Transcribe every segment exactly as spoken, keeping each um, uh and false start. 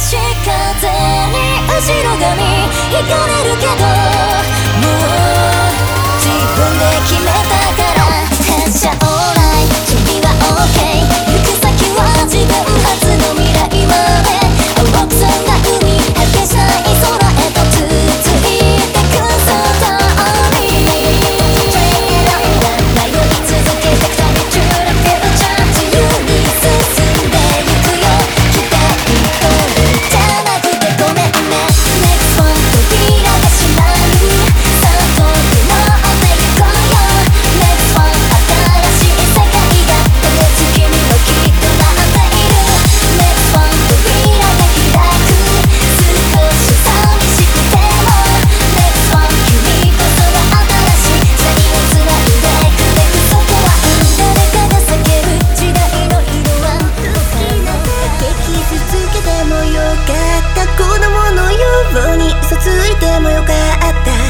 し風に後ろ髪引かれるけど、もう自分で決めたから発車オーライ、準備は OK、 行く先は自分初の未来まで青く澄んだ海、果てしない空へと続いてくストーリー。迷い続けてく旅中のフューチャー、自由に進んでゆくよ、期待通りじゃなくてごめんね。 Next one 扉が閉まる、さあ遠くのお手行こうよ。 Next one 新しい世界が手つきにはきっと待っている。 Next one 扉が開く、少し寂しくても Next one 君こそが新しいシャイをつないでくれる、そこは誰かが叫ぶ時代の色は好きなだけ傷つけてもよかった、子供のように嘘ついてもよかった、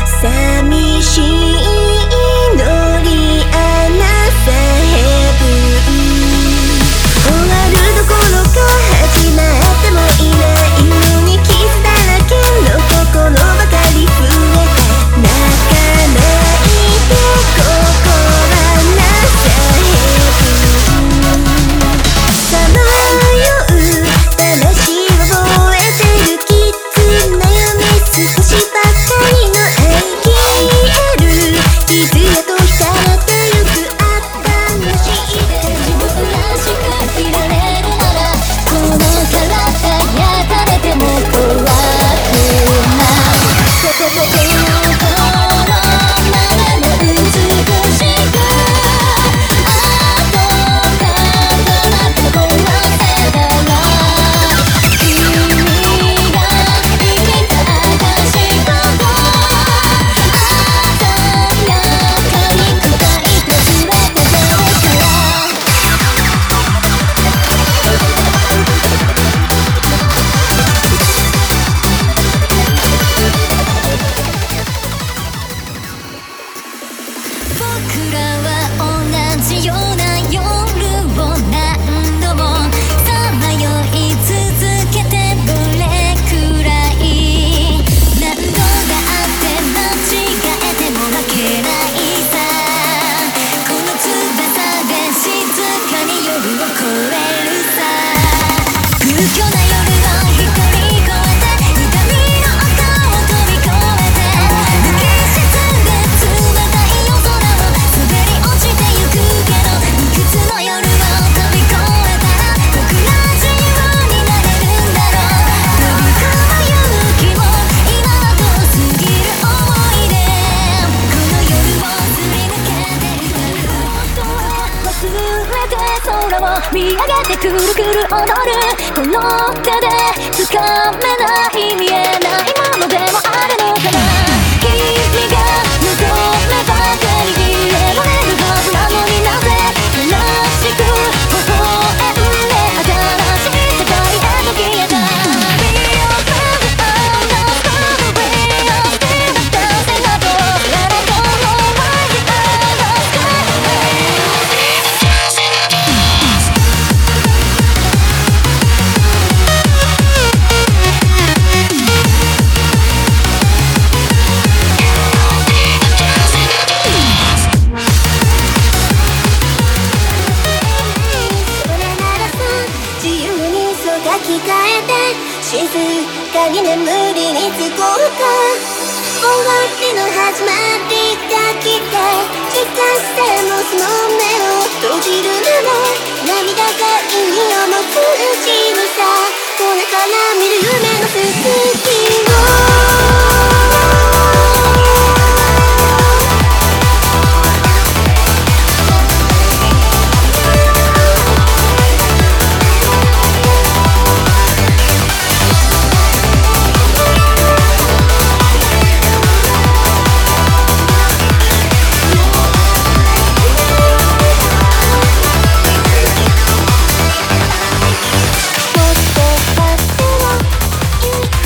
寂しいのにアナサヘブン、終わるどころか始まってもいないのに傷だらけの心ばかり増えた、泣かないでここはナサヘブン、さまよう魂を覚えてる、きつな夢少しばかりの愛消える、傷へと浸ってゆく新しい自分らしくいられるなら、この体焼かれても怖くない、そこそこの心までも美しく、あとかとなって壊せたら、君が生きた証ここ、鮮やかに砕いて全て出てから、僕らは同じような夜を何度もさまよい続けてどれくらい、何度だって間違えても負けないさ、この翼で静かに夜を越えるさ、空虚な夜を光り越えて痛みの丘を飛び越えて、無機質で冷たい夜空を滑り落ちてゆくけど、いくつの夜を飛び越えたら僕ら自由になれるんだろう、飛び込む勇気も今は遠すぎる思い出、この夜をすり抜けて光る音を忘れて空を見上げてくるくる踊る、この手で掴めない見えないものでもあるのかな、君が望めば手に入れられるはずなのに、なぜ虚しく微笑んで新しい世界へと消えた、 We are forever under the way of still dancing up, let it go why the other sky. それならさ、自由にそう書き換えて静かに眠りにつこうか、終わりの始まりが来て気がしてもその目を閉じるなら、涙が意味を持つ仕草、これから見る夢の続きをもっと風を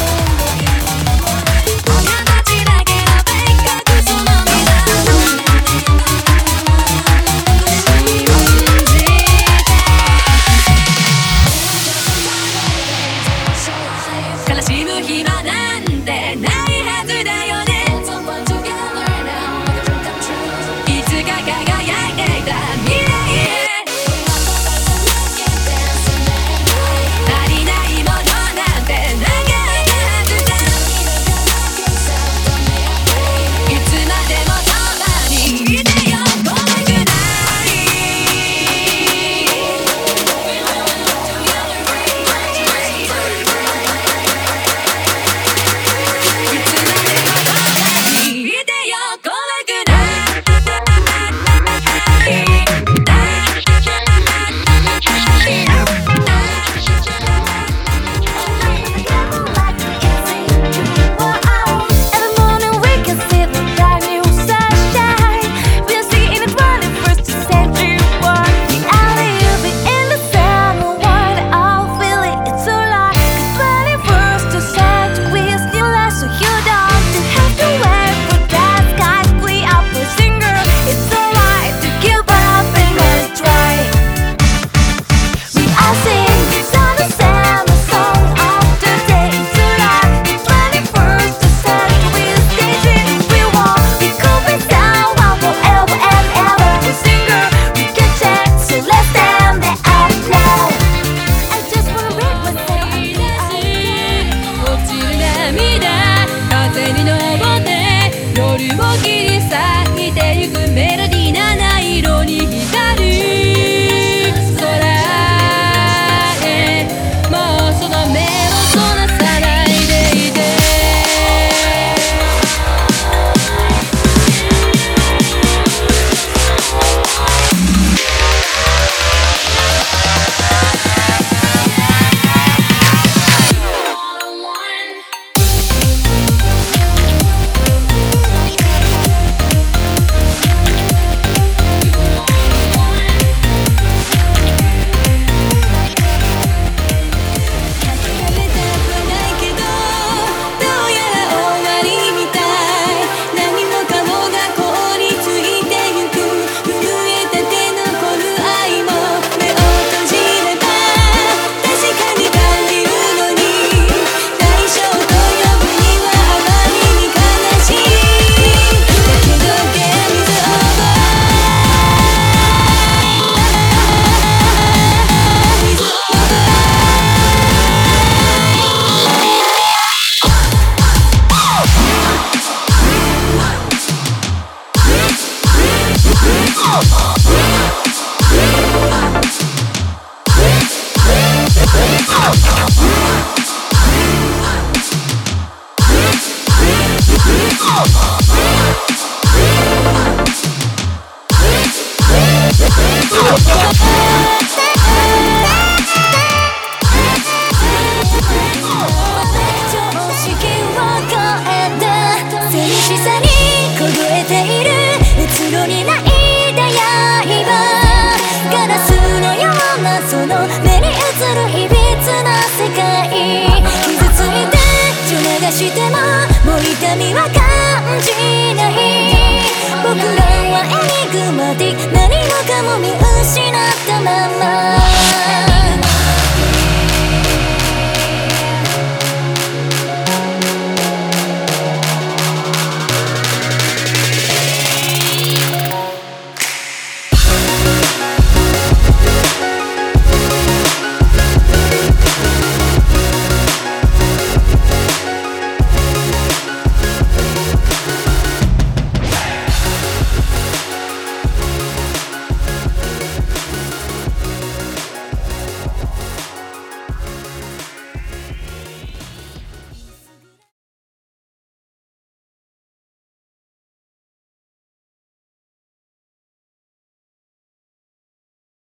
してももう痛みは感じない僕らはエニグマティック何もかも見失ったまま